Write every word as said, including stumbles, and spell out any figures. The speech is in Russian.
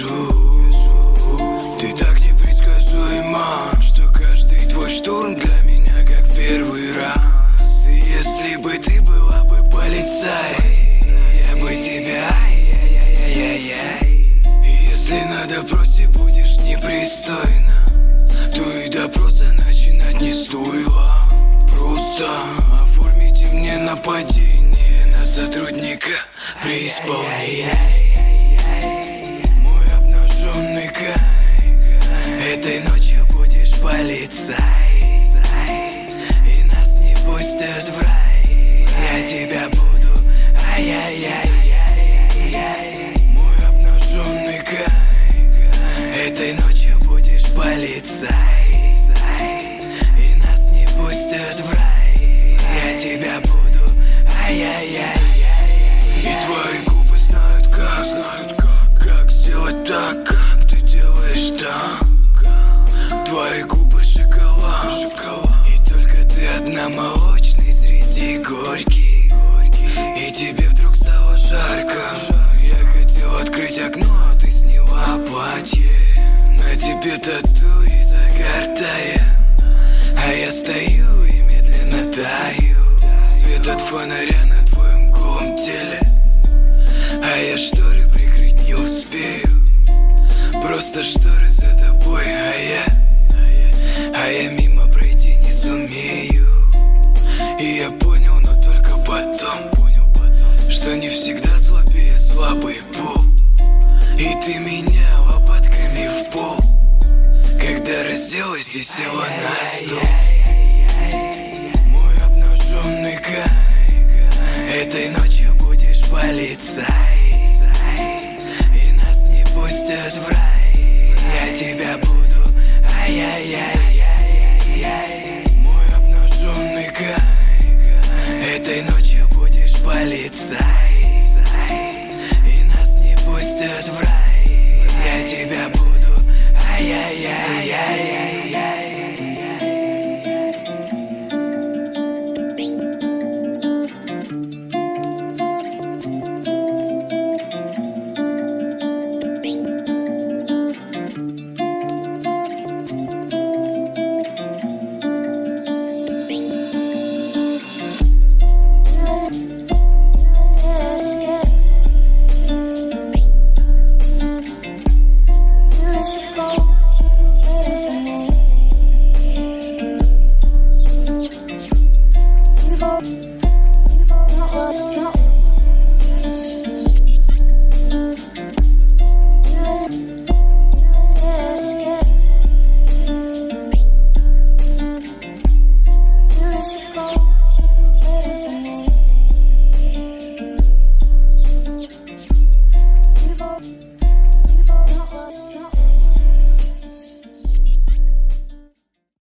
скажу. Ты так непредсказуема, что каждый твой штурм для меня как в первый раз. И если бы ты была бы полицай, я бы тебя ай-яй-яй-яй-яй. Если на допросе будешь непристойно, то и допроса начинать не стоило. Просто оформите мне нападение на сотрудника при исполнении. Мой обнаженный кайф, этой ночью будешь полицай, и нас не пустят в рай. Я тебя буду ай-яй-яй-яй-яй. Мой обнаженный кайф, этой ночью будешь полицай, и нас не пустят в рай. Я тебя буду ай-яй-яй. И твои губы знают как, знают как, как сделать так, как ты делаешь так. Твои губы шоколад, шоколад, и только ты одна молочный среди горьких. И тебе вдруг стало жарко. Я хотел открыть окно, а ты сняла платье. На тебе тату и загар тает, а я стою и медленно таю. Свет от фонаря на твоем голом теле, а я шторы прикрыть не успею. Просто шторы за тобой, а я, а я мимо пройти не сумею. И я понял, но только потом, понял потом, что не всегда слабее слабый пол. И ты меня лопатками в пол, когда разделась и села на стол. Мой обнаженный кайф, этой ночью будешь полицай, и нас не пустят в рай. Я тебя буду ай-яй-яй-яй-яй.